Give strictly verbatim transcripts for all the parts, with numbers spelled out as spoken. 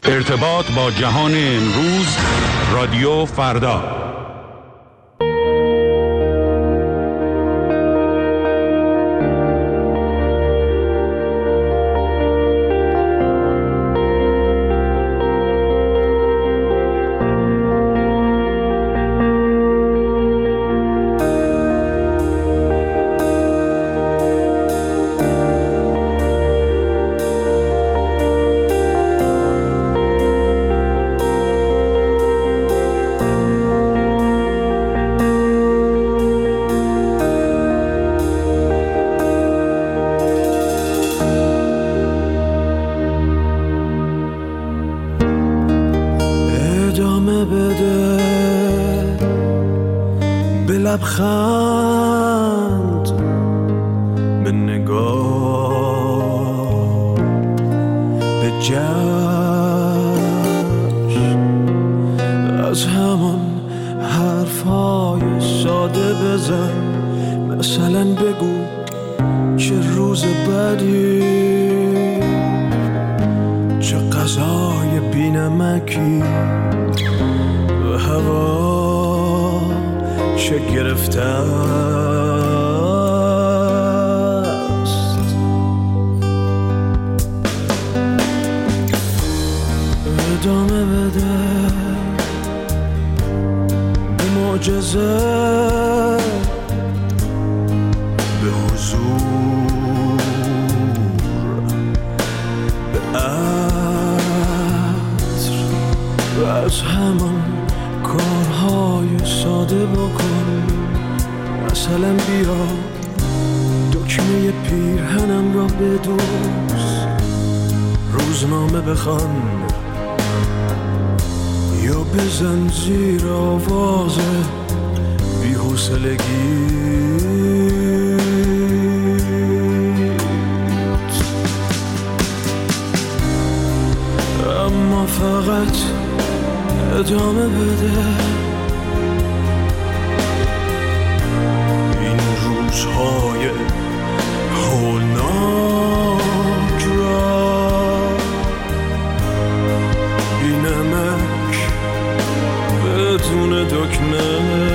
ارتباط با جهان امروز، رادیو فردا. لبخند به نگاه به جشن از همان حرفای ساده بزن، مثلا بگو چه روز بدی، چه غذای بی‌نمکی و هوا چه گرفته است. ادامه بده به معجزه، به حضور، به عطر و از همان کارهای ساده بکن. مثلا بیا دکمه پیرهنم را بدوز، روزنامه بخوان یا بزن زیر آواز بی‌حوصلگی. اما فقط ادامه بده این روزهای هولناک را، بی نمک بدون دکمه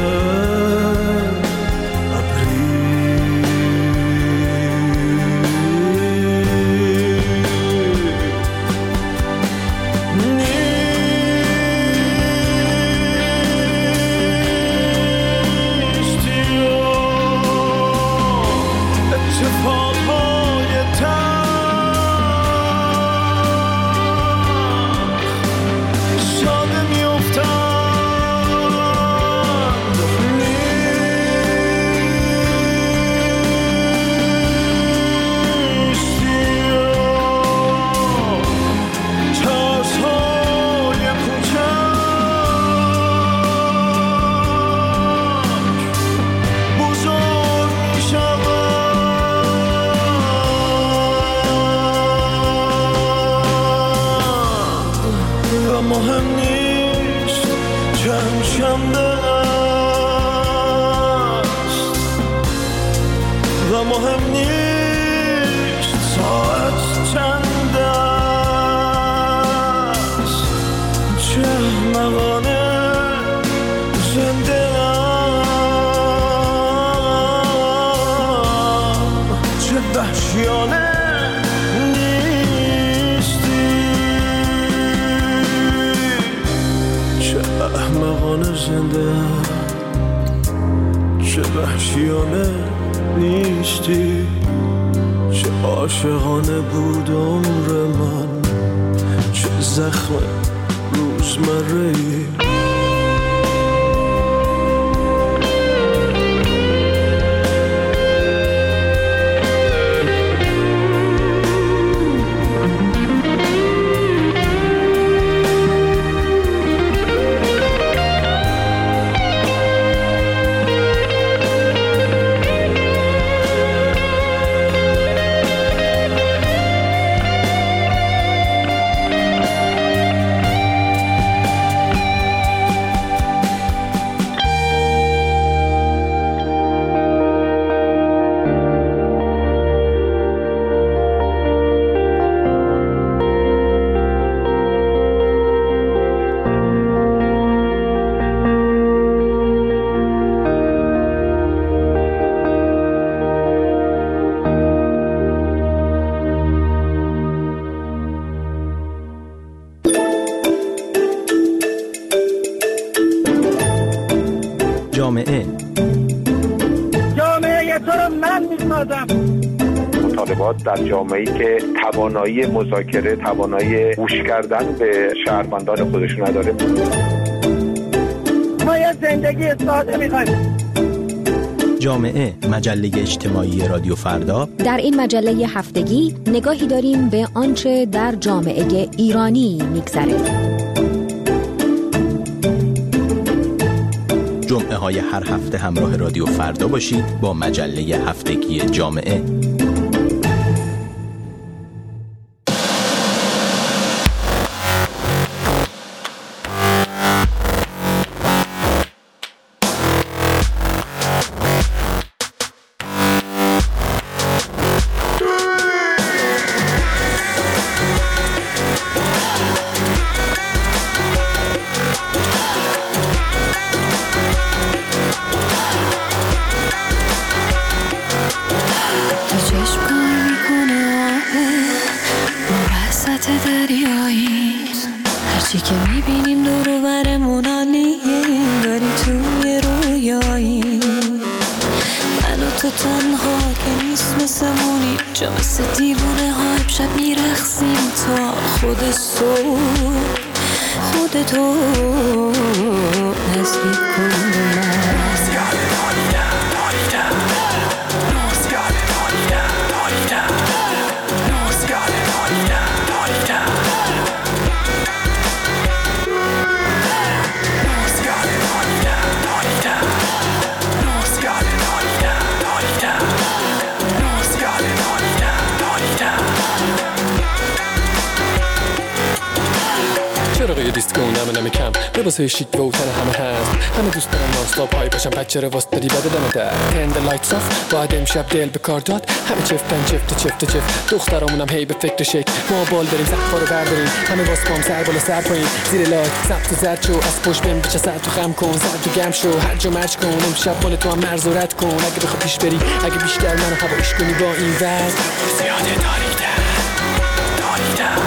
مهم نیست چند شنبه است و مهم نیست ساعت چند است، چه احمقانه زنده ام، چه وحشیانه احمقانه زنده، چه وحشیانه نیستی، چه عاشقانه بود عمر من، چه زخم روزمره‌ای. جامعه جامعه تو رو من میسازم. مطالبات در جامعه‌ای که توانایی مذاکره، توانایی گوش کردن به شهروندان خودش نداره. ما یه زندگی ساده می‌خوایم. جامعه، مجله اجتماعی رادیو فردا. در این مجله هفتگی نگاهی داریم به آنچه در جامعه ایرانی می‌گذره. جمعه های هر هفته همراه رادیو فردا باشید با مجله هفتگی جامعه. هرچی که میبینیم دور و برمون عالیه، داری توی رویایی من و تو تنها که نیست مثلمونی، جا مثل دیوونه ها امشب میرخصیم تا خود صبح. خودتو نزدیک کن به من. چراغ دیسکو نمه نمه کم لباسای شیک و تن همه هست، همه دوست دارن نانستاپ های باشن، بچه رو واسطاری بده دمه در تند لایتس آف. باید امشب دل به کار داد، همه چفتن چفت چفت چفت. دخترامونم هی به فکر شک، ما بال بریم سقفا رو برداریم، همه باز پام سر بالا سر پایین زیر لایت سبت و زرد شو، از پشت بهم بچه سر تو خم کن، سر تو گم شو، هر جا مرج کن. امشب مال تو هم مرز و رد کن، اگه بخوا پیش بری، اگه بیشتر منو هوایش کنی با این وز زیاده داریدن داریدن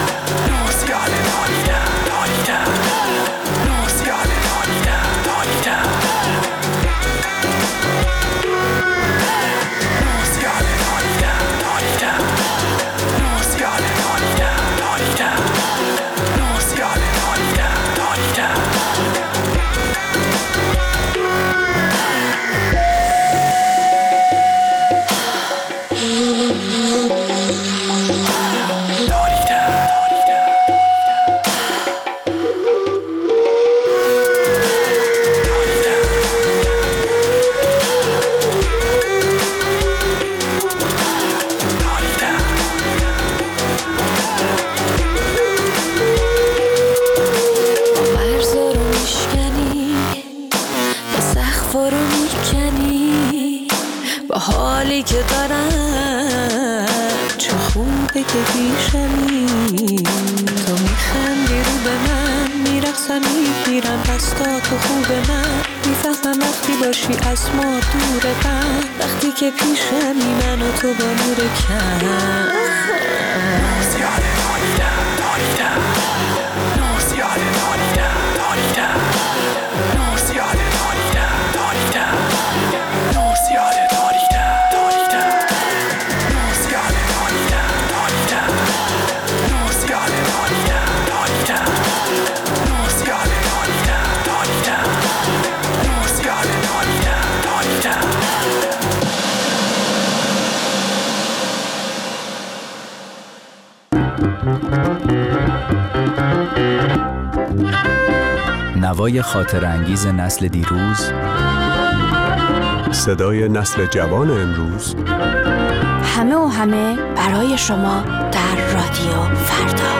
حالی که دارم چه خوبه که پیشمی، تو میخندی رو به من، میرقصم میگیرم دستا تو خوب من، میفهمم وقتی باشی از ما دور من، وقتی که پیشمی من و تو با نور کم. زیاده داریدم داریدم زیاده داریدم داریدم زیاده داریدم داریدم زیاده نوای خاطر انگیز نسل دیروز، صدای نسل جوان امروز، همه و همه برای شما در رادیو فردا.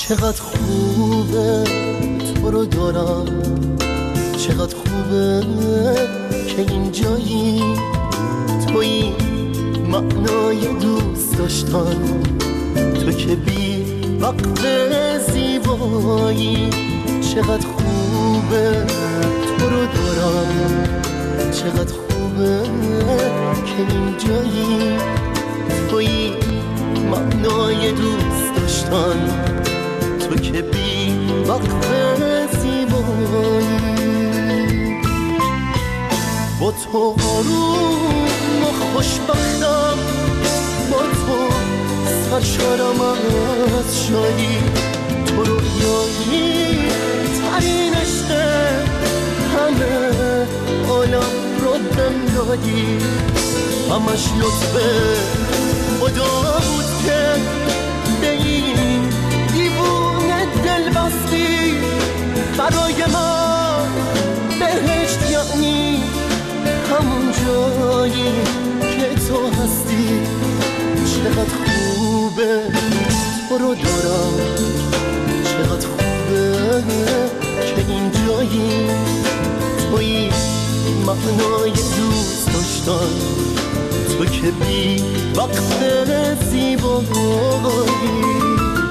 چقدر خوبه تو رو دارم، چقدر خوبه که اینجایی، توی معنای دوست داشتن، تو که بی وقت زیبایی. چقدر خوبه تو رو دارم، چقدر خوبه که اینجایی، توی معنای دوست داشتن، تو که بی وقت زیبایی. با تو آروم و خوشبختم، با تو سرشارم از شادی، تو رویایی ترین عشق همه عالم رو دم دادی. همش لطف خدا بود که به این دیوونه دل بستی. برای من بهشت یعنی همون جایی که تو هستی. چقدر خوبه تو رو دارم، چقدر خوبه که این جایی، توی معنای دوست داشتن، تو که بی وقت زیبایی.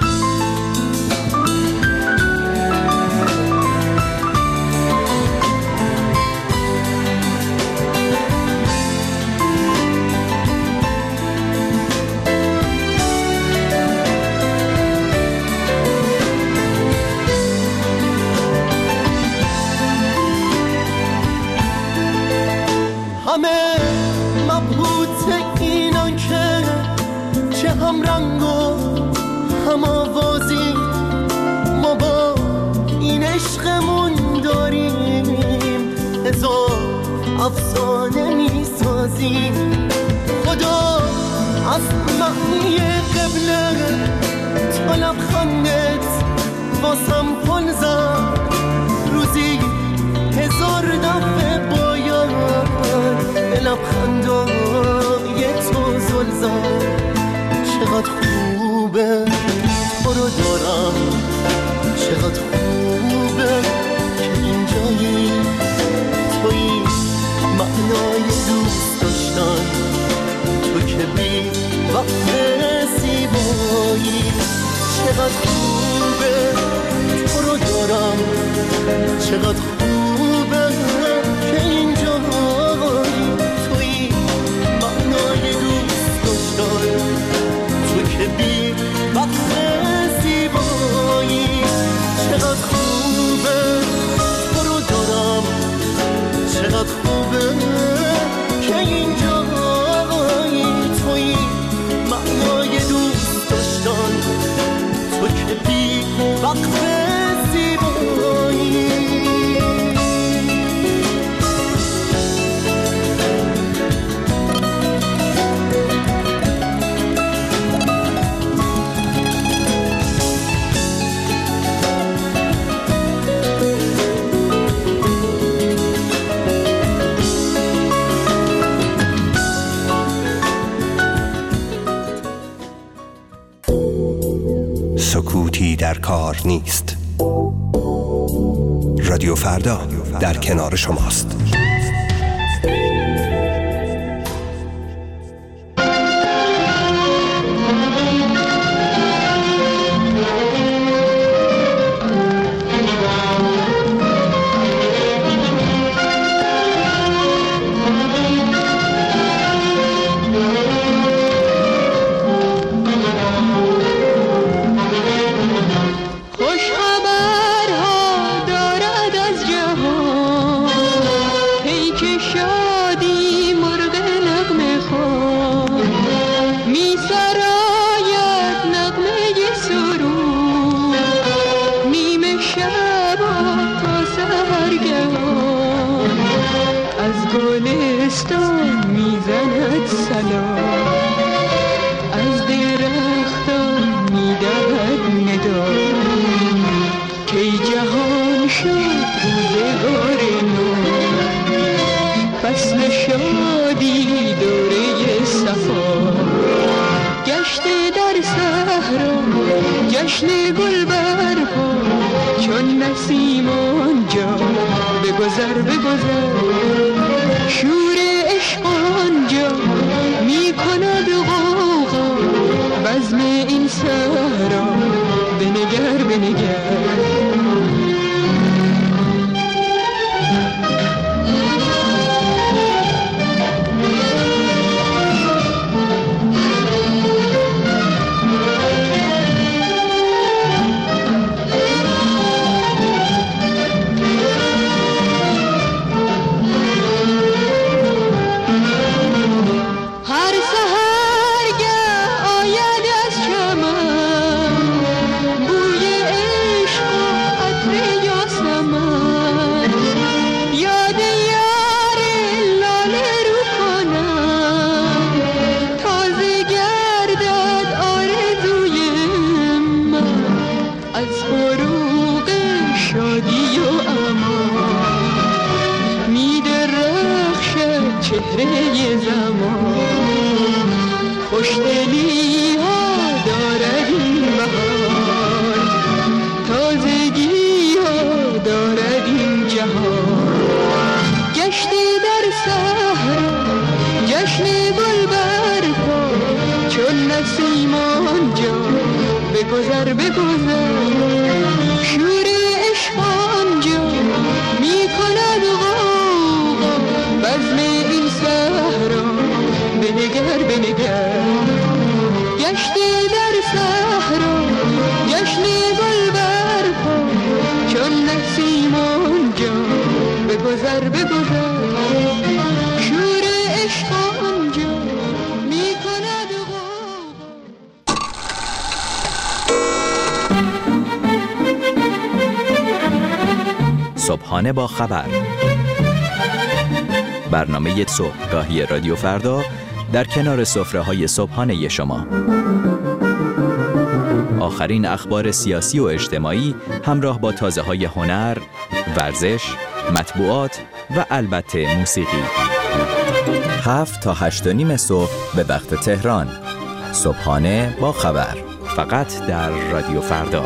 همه مبهوت اینان که چه هم رنگ و هم آوازی، ما با این عشقمون داریم هزار افسانه میسازیم. خدا از معنی قبله تا لبخندت واسم پل زد، روزی هزار دفعه باید به لبخندای تو زل زد. چقدر خوبه تو رو دارم، چقدر خوبه که اینجایی، توی معنای دوست داشتن، تو که بی وقت زیبایی. چقدر خوبه تو رو دارم، چقدر خوبه که اینجایی، توی معنای دوست داشتن، تو که بی وقت زیبایی. چقدر خوبه تو رو دارم، چقدر خوبه که اینجایی، توی معنای دوست داشتن، تو که بی وقت زیبایی. سکوتی در کار نیست. رادیو فردا در کنار شماست. جشن گل بگذر بگذر شور عشق آنجا می کند غوغا بزم این صحرا بنگر بنگر بگذر بگذر شور عشق آنجا می کند غوغا بزم این صحرا بنگر بنگر گشتی در صحرا جشن گل برپا چون نسیم آنجا بگذر بگذر شور عشق آنجا می کند صبحانه با خبر، برنامه صبحگاهی رادیو فردا در کنار سفره‌های صبحانه شما. آخرین اخبار سیاسی و اجتماعی همراه با تازه‌های هنر، ورزش، مطبوعات و البته موسیقی. هفت تا هشت و نیم صبح به وقت تهران. صبحانه با خبر، فقط در رادیو فردا.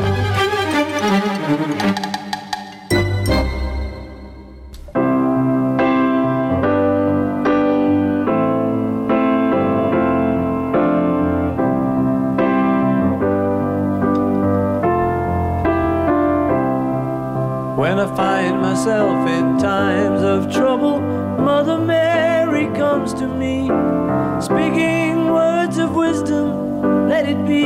When I find myself in times of trouble, Mother Mary comes to me, speaking words of wisdom, let it be.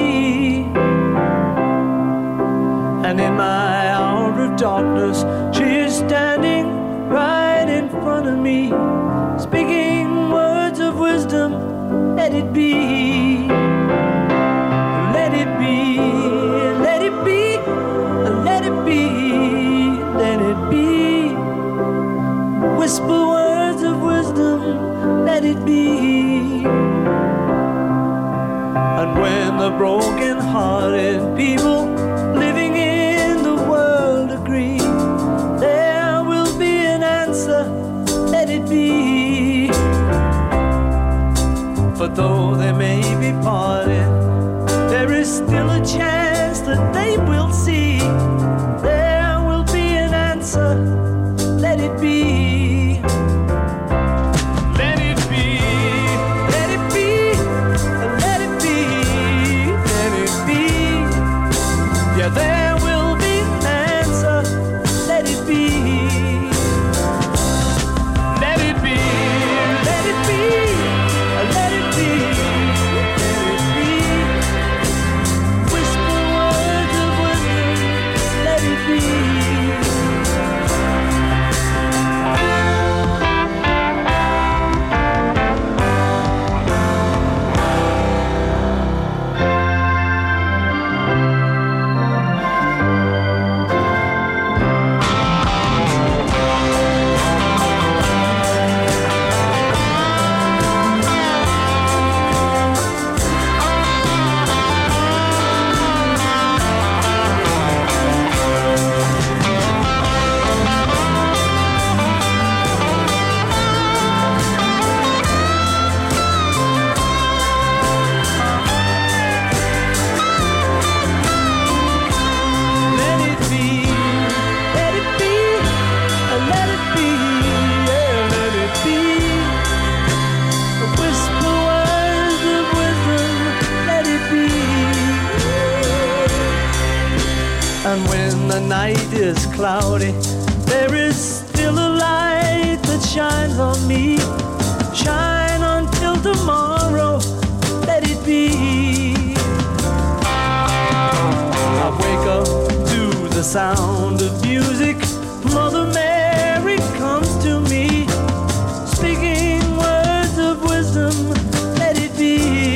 And in my hour of darkness, she is standing right in front of me, speaking words of wisdom, let it be. Let it be, let it be, let it be. Let it be. Whisper words of wisdom, let it be. And when the broken-hearted people living in the world agree, there will be an answer, let it be. For though they may be parted, there is still a chance that they will see. Let it be. Let it be. Let it be. Let it be. Let it be. Yeah, there will be an answer. Let it be. Let it be. Let it be. Let it be. Let it the night is cloudy, there is still a light that shines on me. Shine until tomorrow, let it be. I wake up to the sound of music. Mother Mary comes to me, speaking words of wisdom. Let it be.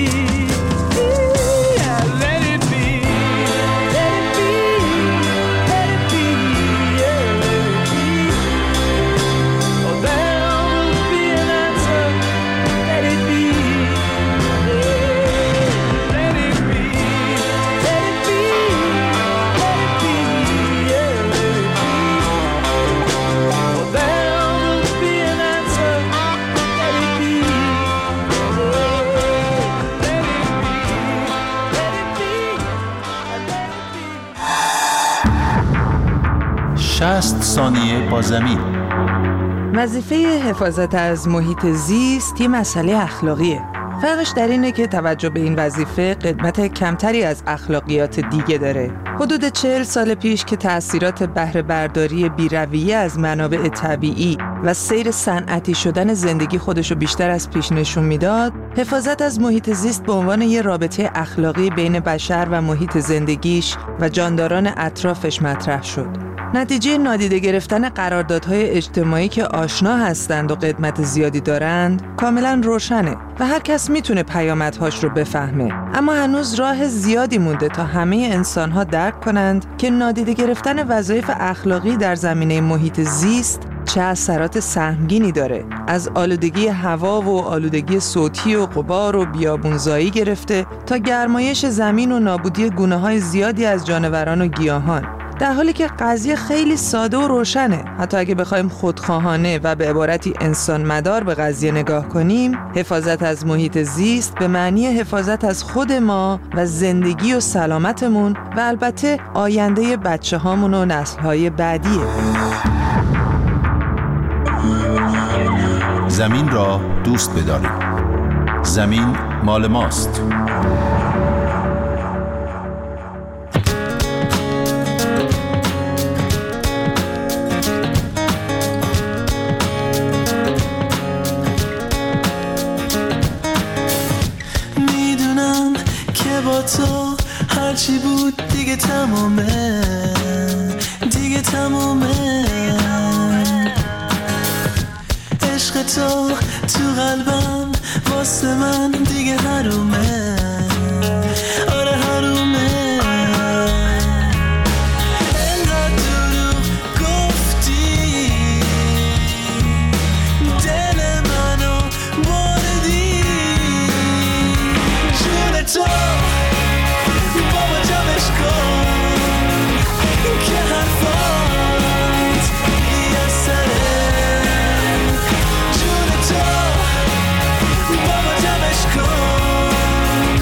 Yeah, let it be. Let it be. Let it be. Yeah, let it be. Oh, there will be an answer. Let it be. Yeah, let it be. Let it be. Let it be. Yeah, let it be. Oh, there will be an answer. Let it be. شصت ثانیه با زمین. وظیفه حفاظت از محیط زیست یه مسئله اخلاقیه. فرقش در اینه که توجه به این وظیفه قدمت کمتری از اخلاقیات دیگه داره. حدود چهل سال پیش که تأثیرات بهره برداری بی‌رویه از منابع طبیعی و سیر صنعتی شدن زندگی خودشو بیشتر از پیش نشون میداد، حفاظت از محیط زیست به عنوان یه رابطه اخلاقی بین بشر و محیط زندگیش و جانداران اطرافش مطرح شد. نتیجه نادیده گرفتن قراردادهای اجتماعی که آشنا هستند و قدمت زیادی دارند کاملا روشنه و هر کس میتونه پیامدهاش رو بفهمه، اما هنوز راه زیادی مونده تا همه انسانها درک کنند که نادیده گرفتن وظایف اخلاقی در زمینه محیط زیست چه اثرات سهمگینی داره، از آلودگی هوا و آلودگی صوتی و غبار و بیابونزایی گرفته تا گرمایش زمین و نابودی گونه‌های زیادی از جانوران و گیاهان. در حالی که قضیه خیلی ساده و روشنه، حتی اگه بخوایم خودخواهانه و به عبارتی انسان مدار به قضیه نگاه کنیم، حفاظت از محیط زیست به معنی حفاظت از خود ما و زندگی و سلامتمون و البته آینده بچه هامون و نسل‌های بعدیه. زمین را دوست بدارید. زمین مال ماست. تو هرچی بود دیگه تمومه، دیگه تمومه. عشق تو تو قلبم واسه من دیگه حرومه، آره حرومه. انقدر دروغ گفتی دل منو بردی، جون تو که حرفات یه سره، جون تو بابا جمعش کن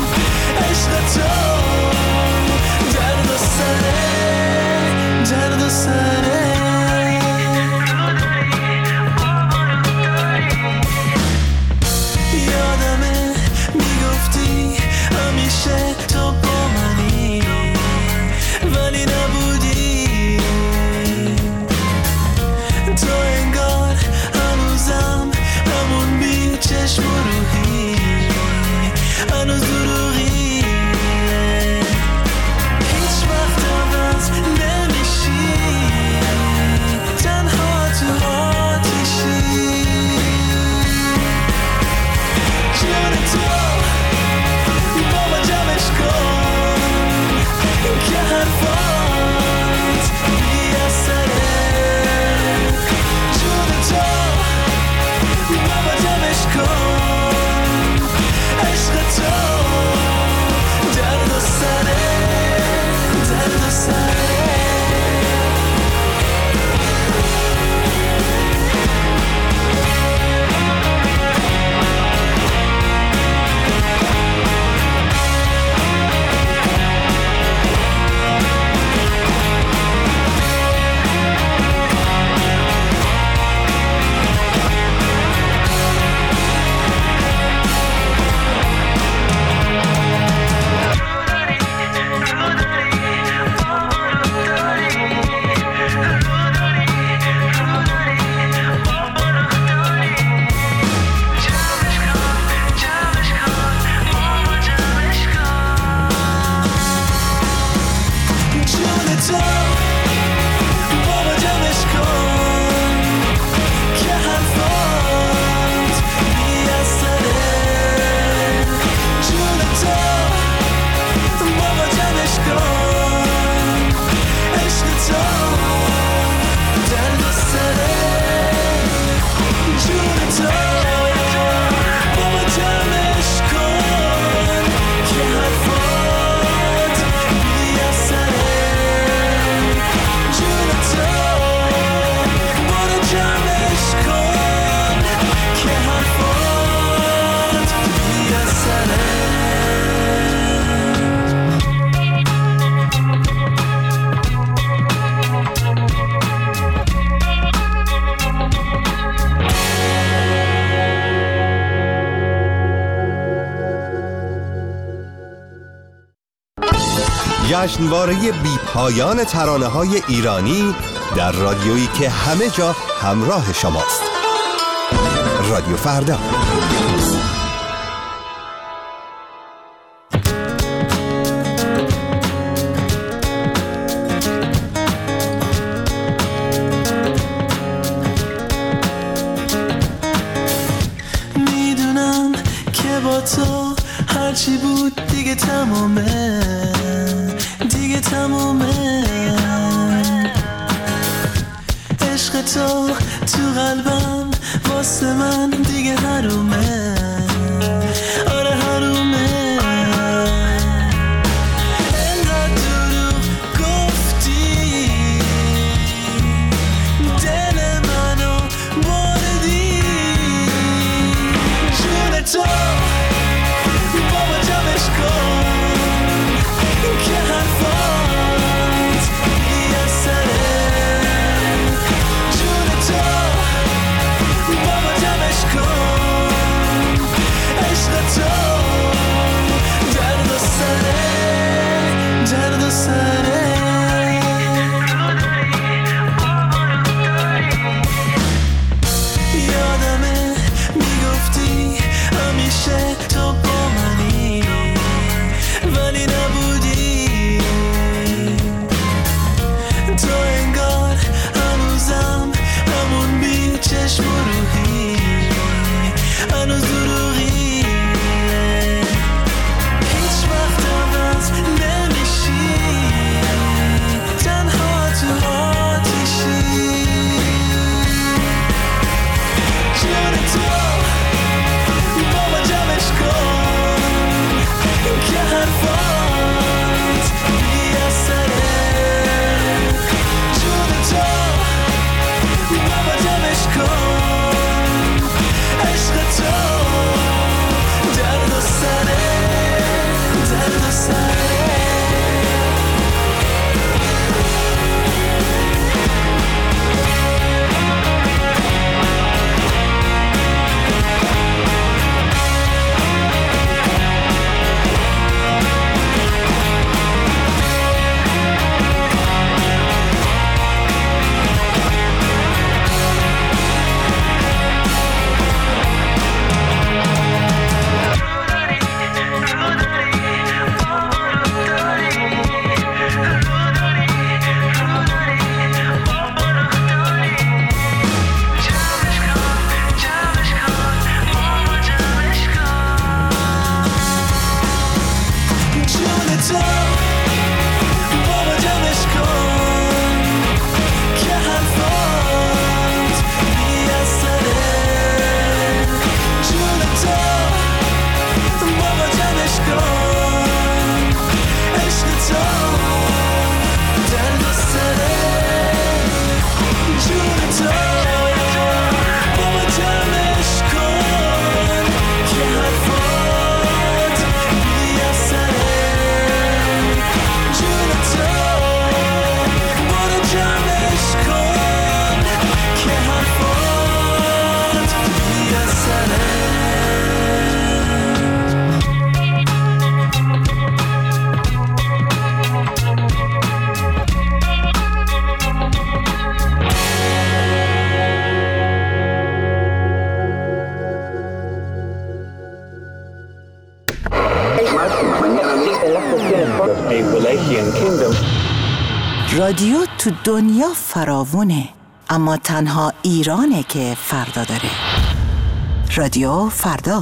جشنواره بی پایان ترانه های ایرانی در رادیویی که همه جا همراه شماست. رادیو فردا. میدونم که با تو هرچی بود دیگه تمومه، دیگه تمومه. عشق تو تو قلبم واسه من دیگه حرومه، آره حرومه. انقدر دروغ گفتی دل منو بردی، جون تو بابا جمعش کن که حرفات بی‌اثره. جون تو بابا جمعش کن، عشق تو درد و سره، درد و سره. یادمه میگفتی همیشه تو با منی، ولی نبودی. تو انگار هنوزم همون بی چشم و روحی، هنوز دروغی. هیچ وقت عوض نمیشی، تنها تو آتیشی. جون تو بابا جمعش کن که حرفات بی‌اثره. جون تو بابا جمعش کن، عشق تو درد و سره، درد و سره. رادیو تو دنیا فراوونه، اما تنها ایرانه که فردا داره. رادیو فردا.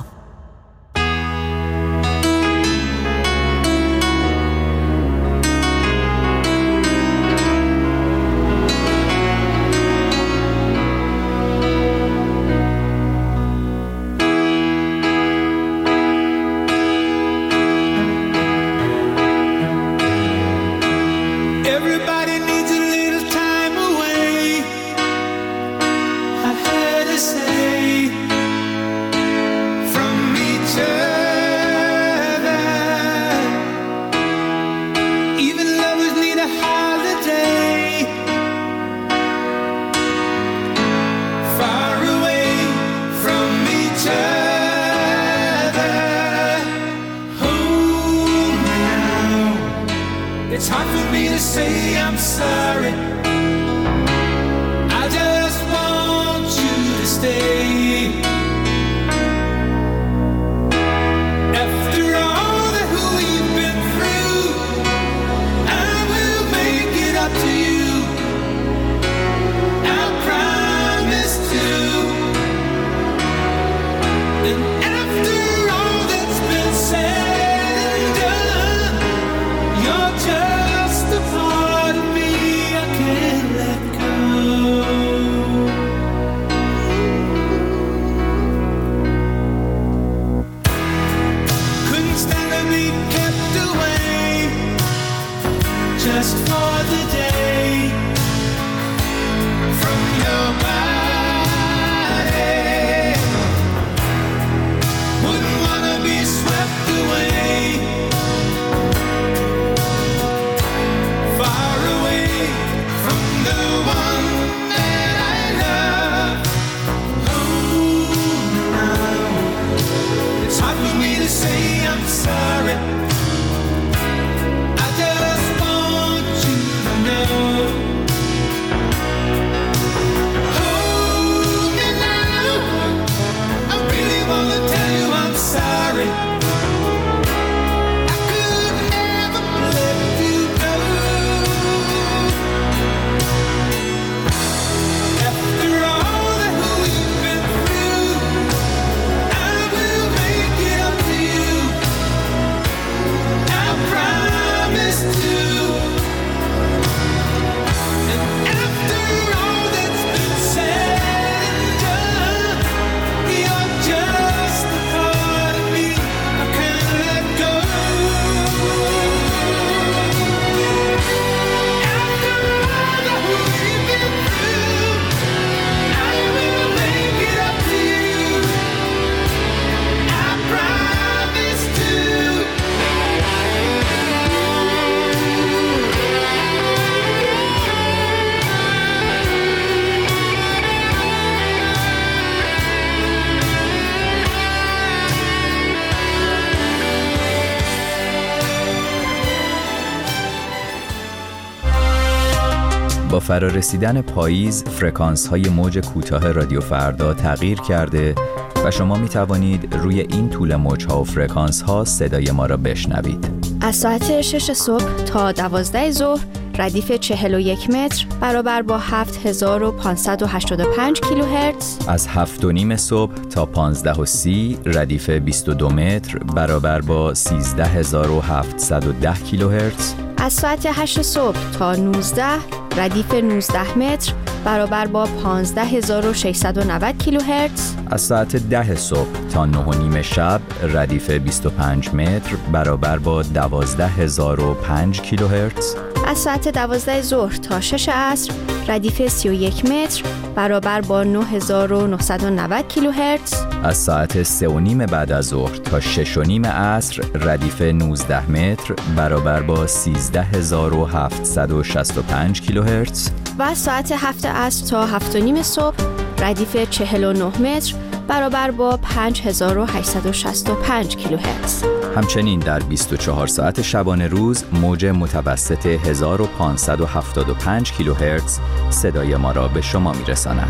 From It's hard for me to say I'm sorry. I just want you to stay. After all that we've been through, I will make it up to you. I promise to. And after all that's been said and done, you're just a part of me I can't let go. Couldn't stand to be kept away just for the day from your body. Wouldn't wanna be swept away, far away from the one that I love. Oh, now it's hard for me to say I'm sorry. I just want you to know. Hold me now. I really wanna tell you I'm sorry. I could never let you go. After all that we've been through, I will make it up to you. I promise to. And after all that's been said and done, you're just a part of me I can't let go. After all that we've been through, I will make it up to you. I promise to. با فرارسیدن پاییز فرکانس های موج کوتاه رادیو فردا تغییر کرده و شما می توانید روی این طول موج ها و فرکانس ها صدای ما را بشنوید. از ساعت شش صبح تا دوازده ظهر ردیف چهل و یک متر برابر با هفت هزار و پانصد و هشتاد و پنج کیلوهرتز. از هفت و نیم صبح تا پانزده و سی ردیف بیست و دو متر برابر با سیزده هزار و هفتصد و ده کیلوهرتز. از ساعت هشت صبح تا نوزده ردیف نوزده متر برابر با پانزده هزار و ششصد و نود کیلوهرتز. از ساعت ده صبح تا نه و نیم شب ردیف بیست و پنج متر برابر با دوازده هزار و پنج کیلوهرتز. از ساعت دوازده ظهر تا شش عصر ردیف سی و یک متر برابر با نه هزار و نهصد و نود کیلوهرتز. از ساعت سه و نیم بعد از ظهر تا شش و نیم عصر ردیف نوزده متر برابر با سیزده هزار و هفتصد و شصت و پنج کیلوهرتز. و از ساعت هفت عصر تا هفت و نیم صبح ردیف چهل و نه متر برابر با پنج هزار و هشتصد و شصت و پنج کیلوهرتز. همچنین در بیست و چهار ساعت شبانه روز موج متوسط هزار و پانصد و هفتاد و پنج کیلوهرتز صدای ما را به شما می‌رساند.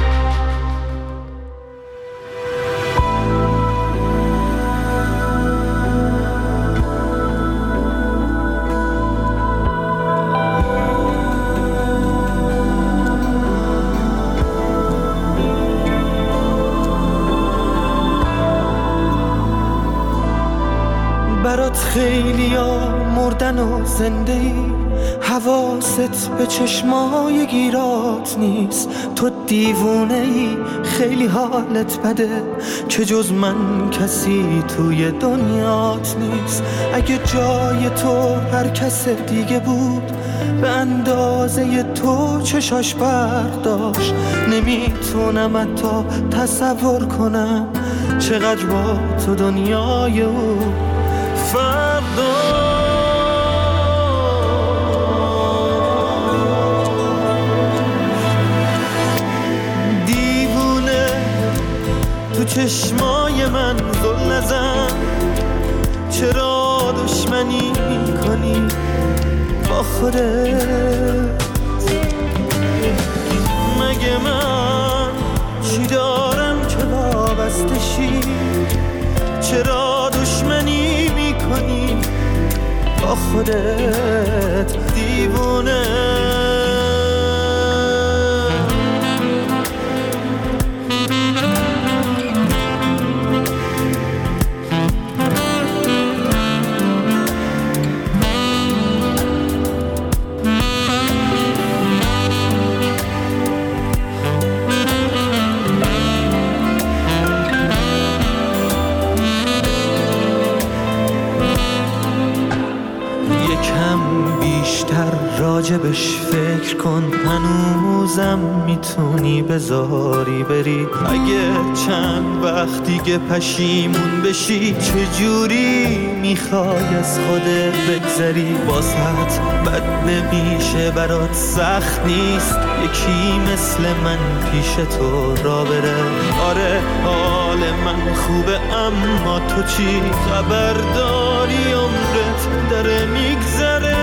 برات خیلی ها مردن و زنده ای، حواست به چشمای گیرات نیست. تو دیوونه ای، خیلی حالت بده که جز من کسی توی دنیات نیست. اگه جای تو هر کس دیگه بود به اندازه تو چشاش برق داشت، نمیتونم حتی تصور کنم چقدر با تو دنیای او فردا. دیوونه تو چشمای من زل نزن، چرا دشمنی کنی؟ با خودت. مگه من چی دارم که وابسته شی؟ چرا دشمنی میکنی با خودت دیوونه؟ راجبش فکر کن، هنوزم میتونی بذاری بری. اگه چند وقت دیگه پشیمون بشی، چجوری میخوای از خودت بگذری؟ واسط بد نمیشه، برات سخت نیست یکی مثل من پیش تو را بره. آره حال من خوبه، اما تو چی خبر داری؟ عمرت داره میگذره.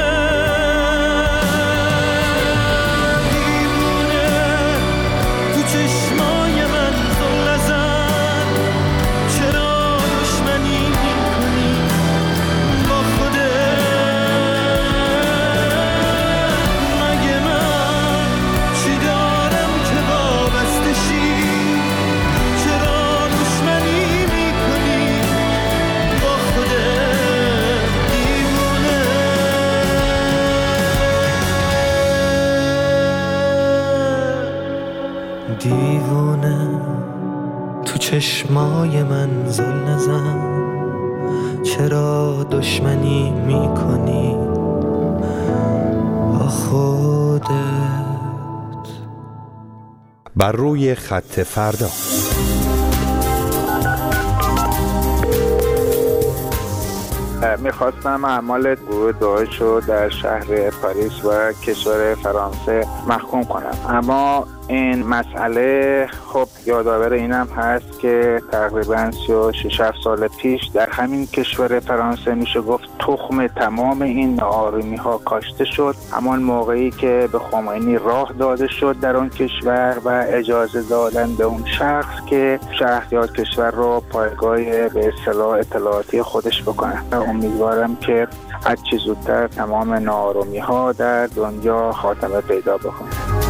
دیوونه تو چشمای من زل نزن، چرا دشمنی میکنی با خودت؟ بر روی خط فردا. میخواستم اعمال گروه داعش رو در شهر پاریس و کشور فرانسه محکوم کنم، اما این مسئله خب یادآور اینم هست که تقریباً سی و شش سال پیش در همین کشور فرانسه میشه گفت تخم تمام این ناآرامی ها کاشته شد. همان موقعی که به خمینی راه داده شد در اون کشور و اجازه دادن به اون شخص که شهریار کشور رو پایگاه به اصطلاح اطلاعاتی خودش بکنه. امیدوارم که هر چه زودتر تمام ناآرامی ها در دنیا خاتمه پیدا بکنه.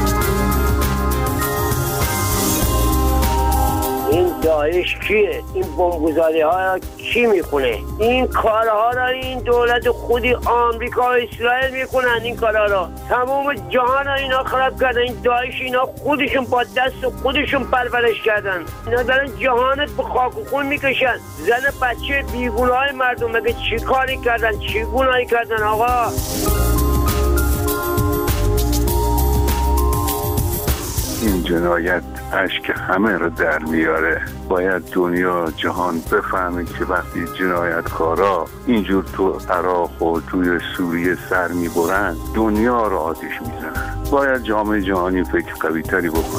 این داعش کیه؟ این بمبگذاری ها کی میکنه؟ این کارها را این دولت خودی آمریکا و اسرائیل میکنن. این کارها را تمام جهان اینا خراب کردن. این داعش اینا خودشون با دست خودشون پرورش کردن. اینا دارن جهانت به خاک و خون میکشن. زن بچه بیگناه مردم مگه چی کاری کردن؟ چی گناهی کردن آقا؟ این جنایت اشک همه رو در میاره. باید دنیا جهان بفهمه که وقتی جنایتکارا اینجور تو عراق و توی سوریه سر میبرن دنیا رو آتش میزنن. باید جامعه جهانی فکر قوی تری بکنه.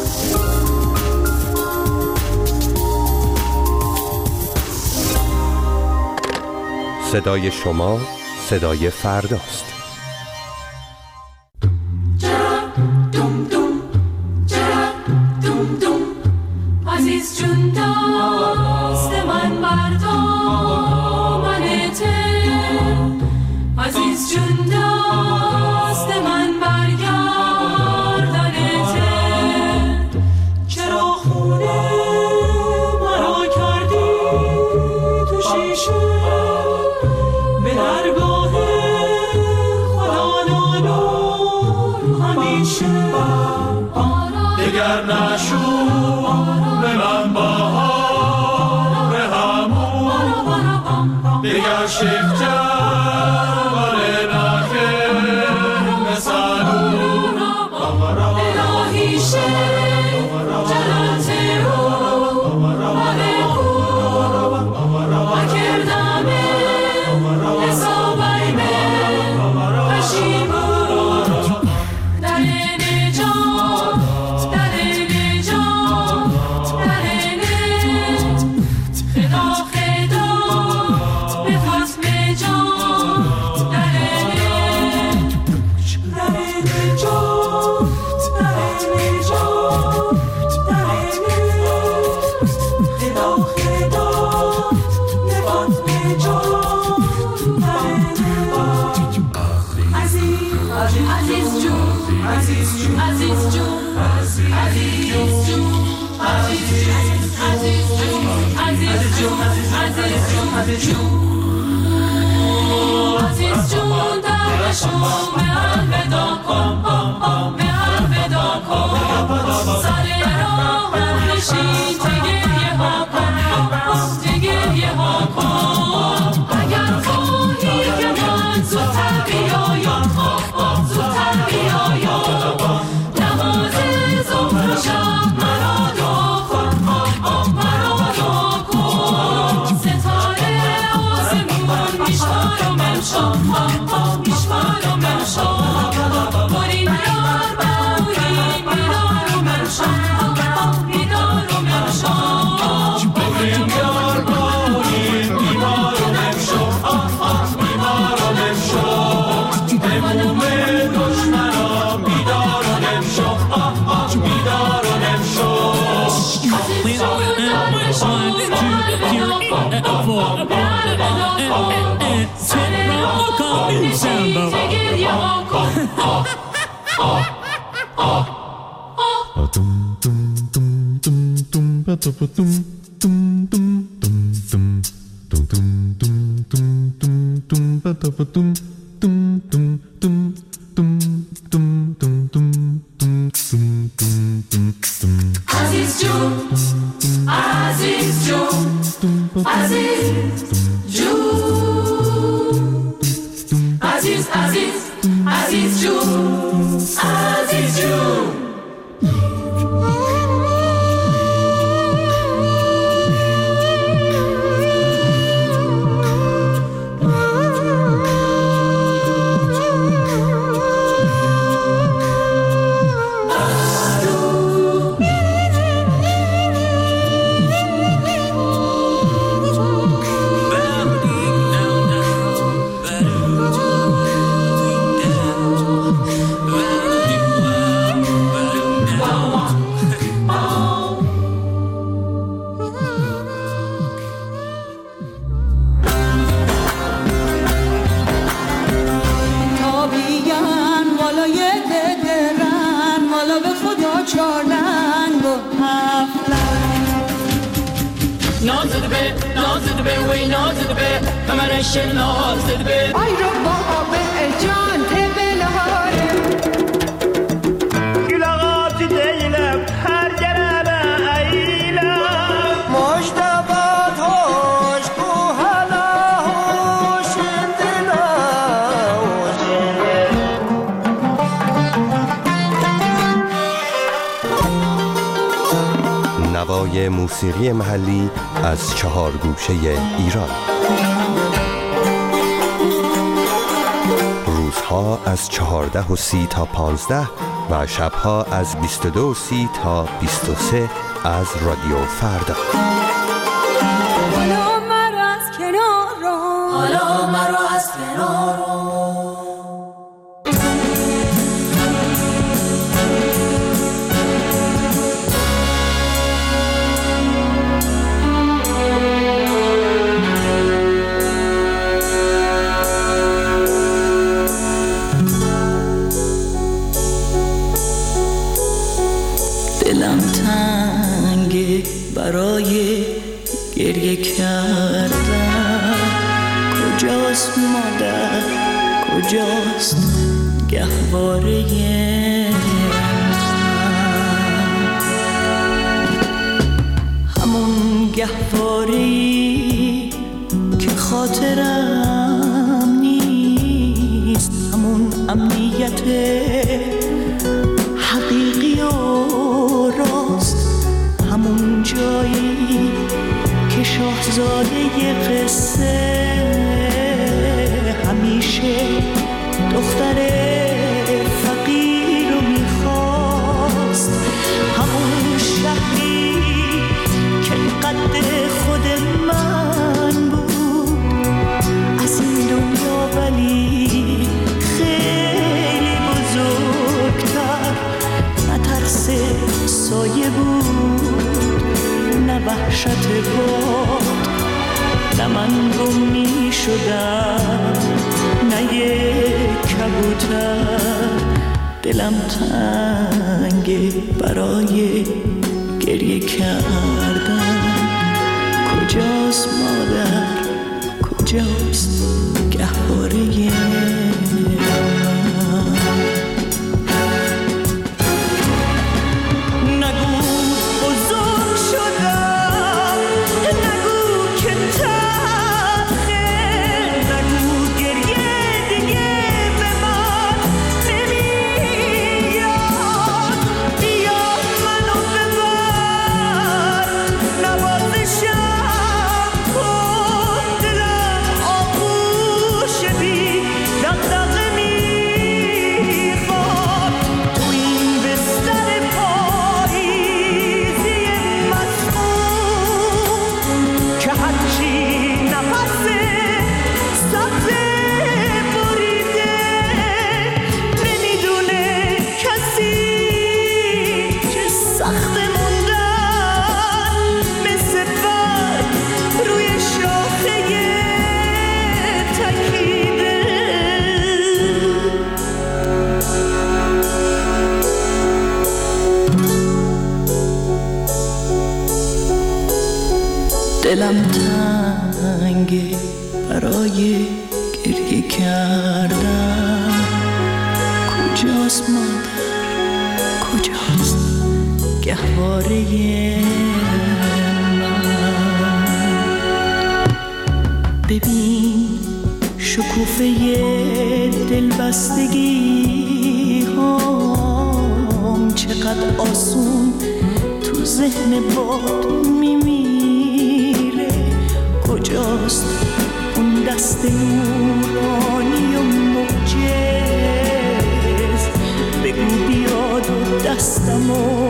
صدای شما صدای فرداست. عزیز جون دست من بردامنته، عزیز جون دست من برگردنته. چرا خونه مرا کردی تو شیشه، به درگاه خدا نالون همیشه. دگر نشو به من بهار همون، دگر شکر ولی نکه جون عزیز جون عزیز جون عزیز جون عزیز جون عزیز جون عزیز جون در شوم الوداع کن الوداع کن سر راه نشین تگریه ها کن تگریه ها کن اگر خواهی که من زودتر بیایم زودتر بیایم نماز ظهر و شب مرا دعا کن مرا دعا کن ستاره آسمون میشمارم امشب میشمارم امشب برین یار برین بیدارم امشب بیدارم امشب برین یار برین بیدارم امشب بیدارم امشب اموم دشمنا بیدارم امشب بیدارم امشب عزیز جون عزیز جون عزیز جون عزیز عزیز عزیز جون عزیز جون نوای موسیقی محلی از چهار گوشه ایران. روزها از چهارده و سی تا پانزده و شبها از بیست و دو و سی تا بیست و سه از رادیو فردا. حالا مرا از کنار رو حالا مرا از کنار رو دلم تنگه برای گریه کردن، کجاست مادر کجاست گهواره همون گهواره‌ای که خاطرم نیست، همون امنیت حقیقی و راست، همون جایی که شاهزاده قصه همیشه دختر فقیر رو میخواست، همون شهری که قد خود من بود از این دنیا، ولی خیلی بزرگتر، نه ترس سایه بود نه وحشت باد، نه من گم می شدم نه یک کبوتر، دلم دلم تنگه برای گریه کردن. کجاست مادر، کجاست گهواره دلم تنگه برای گریه کردن. کجاست مادر، کجاست گهواره من؟ ببین شکوفه دلبستگی هم چقدر آسون تو ذهن باد میمیره. کجاست اون دست نورانی و معجز؟ بگو بیاد و دستمو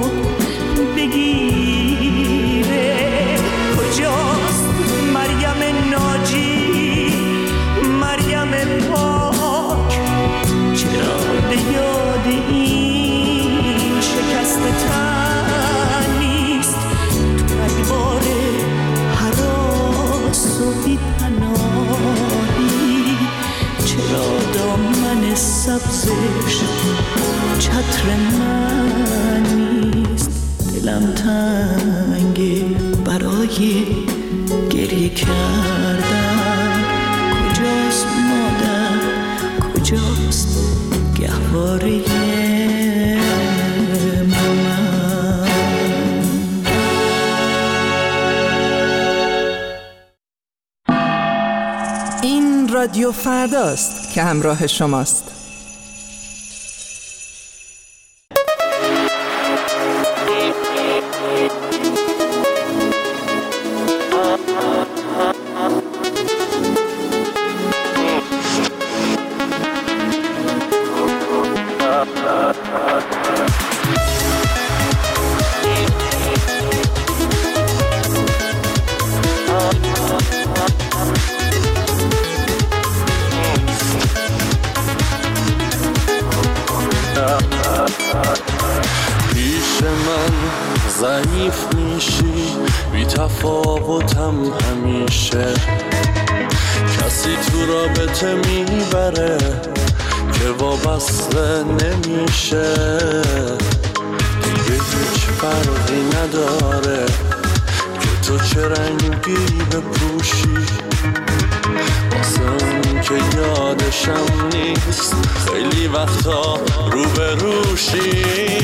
بگیره. کجاست مریم ناجی، مریم پاک؟ چرا به یاد این شکست تن نیست تو رگبار حراس و بی پناهی؟ چرا دامن سبزش چتر من نیست؟ دلم تنگه برای گریه کردن. کجاست مادر، کجاست گهواره رادیو فرداست که همراه شماست. پیش من ضعیف میشی، بی تفاوتم همیشه. کسی تو رابطه میبره که وابسته نمیشه. دیگه هیچ فرقی نداره که تو چه رنگی بپوشی. واسه اون که یادشم نیست خیلی وقتا روبروشی.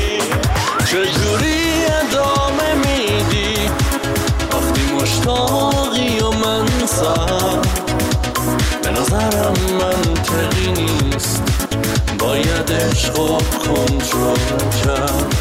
چجوری ادامه میدی وقتی مشتاقی و من سر؟ به نظرم منطقی نیست، باید عشقو کنترل کرد.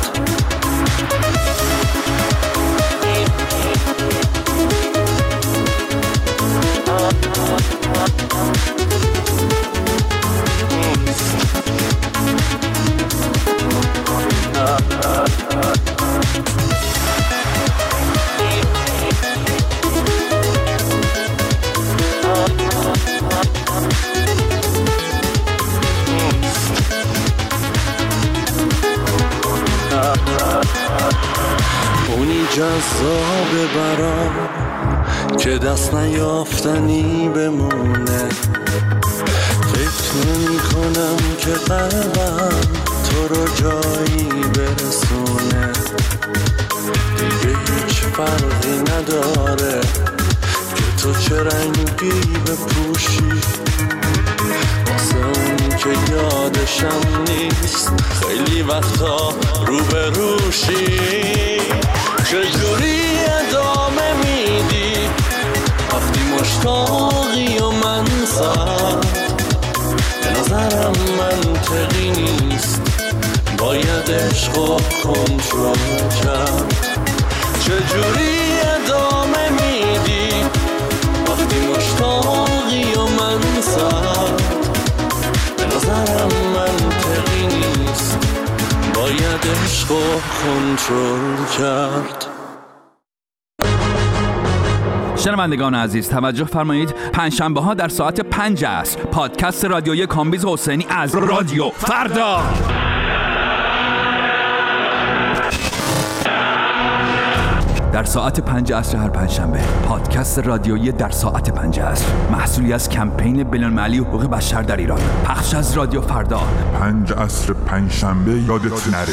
اونی جذابه برام که دست نیافتنی بمونه. فکر نمی کنم که قلبم تو رو جایی برسونه، دیگه هیچ فرقی نداره که تو چه رنگی بپوشی. واسه اون که یادشم نیست خیلی وقتا روبروشی. چجوری ادامه میدی وقتی مشتاقی و من سر؟ به نظرم منطقی نیست، باید عشقو کنترل کرد. چجوری ادامه میدی وقتی مشتاقی و من سر؟ به نظرم منطقی نیست، باید عشقو کنترل کرد. شنوندگان عزیز توجه فرمایید، پنجشنبه ها در ساعت پنج عصر پادکست رادیویی کامبیز حسینی از رادیو فردا. در ساعت پنج عصر هر پنجشنبه پادکست رادیویی در ساعت پنج عصر، محصولی از کمپین بین‌المللی حقوق بشر در ایران، پخش از رادیو فردا. پنج عصر پنجشنبه یادت نره.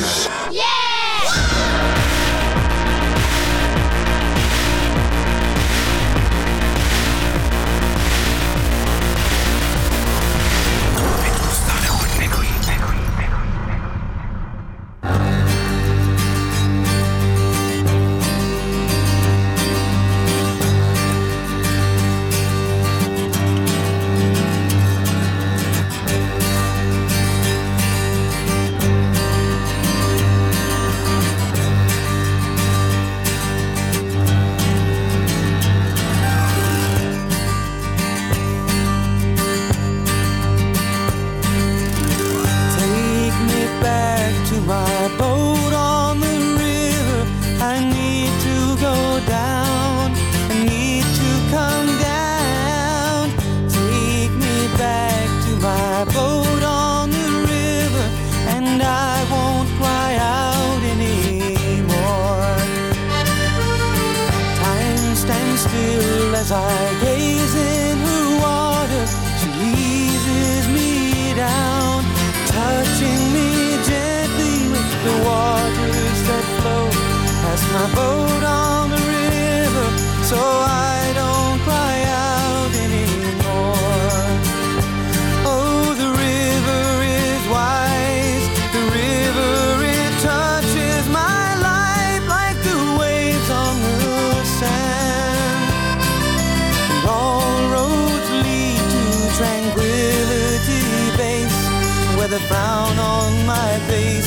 As I gaze in her water, she eases me down, touching me gently with the waters that flow past my boat on the river, so I don't cry out anymore. Oh, the river is wise, the river, it touches my life like the waves on the sand. All roads lead to Tranquility Base, where the frown on my face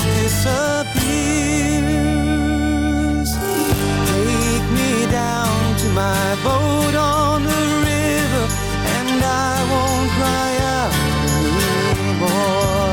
disappears. Take me down to my boat on the river, and I won't cry out anymore.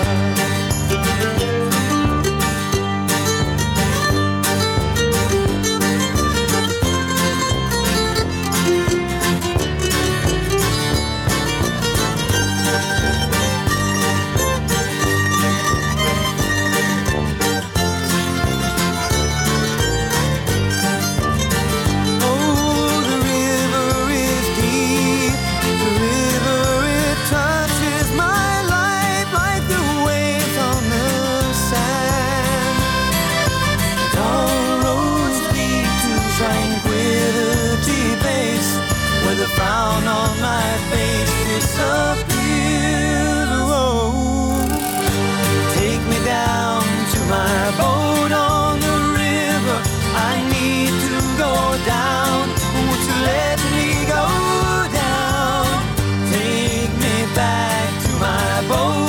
The frown on my face disappears. Oh, take me down to my boat on the river. I need to go down. Won't you let me go down? Take me back to my boat.